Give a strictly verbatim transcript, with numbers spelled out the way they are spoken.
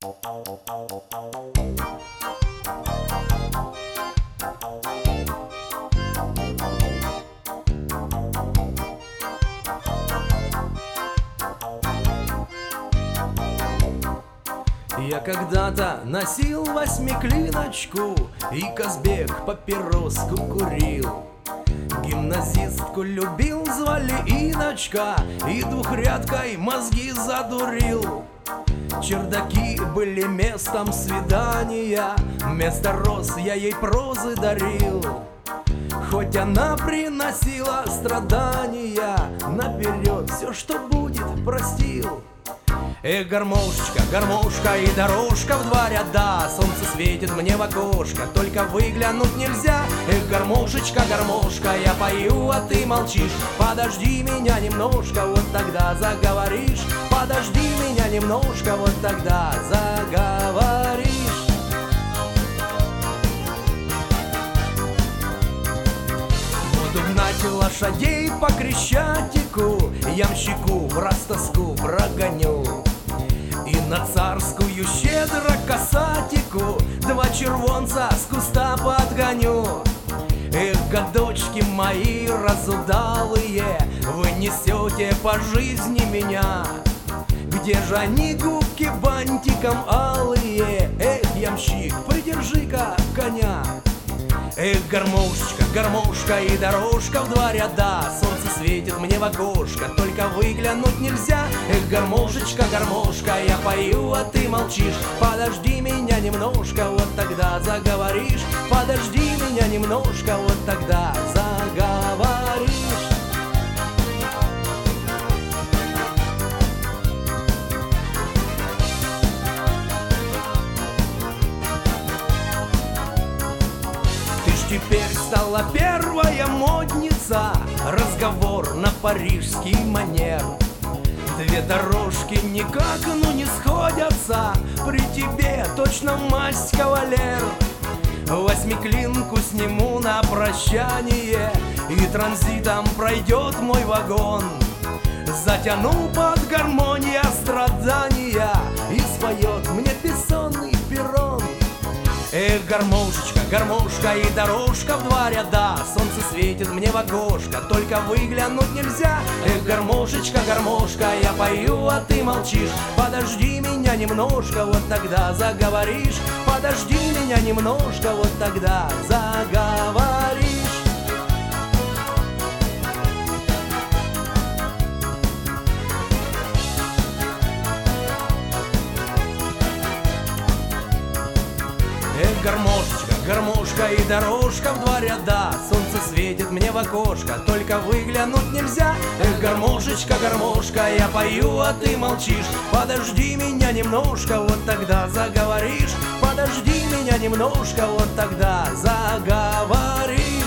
Я когда-то носил восьмиклиночку и Казбек папироску курил. Гимназистку любил, звали Иночка, и двухрядкой мозги задурил. Чердаки были местом свидания, вместо роз я ей прозы дарил. Хоть она приносила страдания, наперед все, что будет, простил. Эх, гармошечка, гармошка и дорожка в два ряда, солнце светит мне в окошко, только выглянуть нельзя. Эх, гармошечка, гармошка, я пою, а ты молчишь. Подожди меня немножко, вот тогда заговоришь. Подожди меня немножко, вот тогда заговоришь. Буду гнать лошадей по Крещатику, ямщику в раз тоску прогоню. И на царскую щедро касатику два червонца с куста подгоню. Эх, годочки мои разудалые, вы несете по жизни меня. Где же они, губки бантиком алые? Эх, ямщик, придержи-ка коня. Эх, гармошечка, гармошка и дорожка в два ряда, солнце светит мне в окошко, только выглянуть нельзя. Эх, гармошечка, гармошка, я пою, а ты молчишь. Подожди меня немножко, вот тогда заговоришь. Подожди меня немножко, вот тогда заговоришь. Теперь стала первая модница, разговор на парижский манер. Две дорожки никак, ну не сходятся, при тебе точно масть кавалер. Восьмиклинку сниму на прощание, и транзитом пройдет мой вагон. Затяну под гармония страдания, и споет мне бессонный перрон. Эх, гармошечка, гармошка и дорожка в два ряда, солнце светит мне в окошко, только выглянуть нельзя. Эх, гармошечка, гармошка, я пою, а ты молчишь. Подожди меня немножко, вот тогда заговоришь. Подожди меня немножко, вот тогда заговоришь. Эх, гармошечка, гармошка и дорожка в два ряда, солнце светит мне в окошко, только выглянуть нельзя. Эх, гармошечка, гармошка, я пою, а ты молчишь. Подожди меня немножко, вот тогда заговоришь. Подожди меня немножко, вот тогда заговоришь.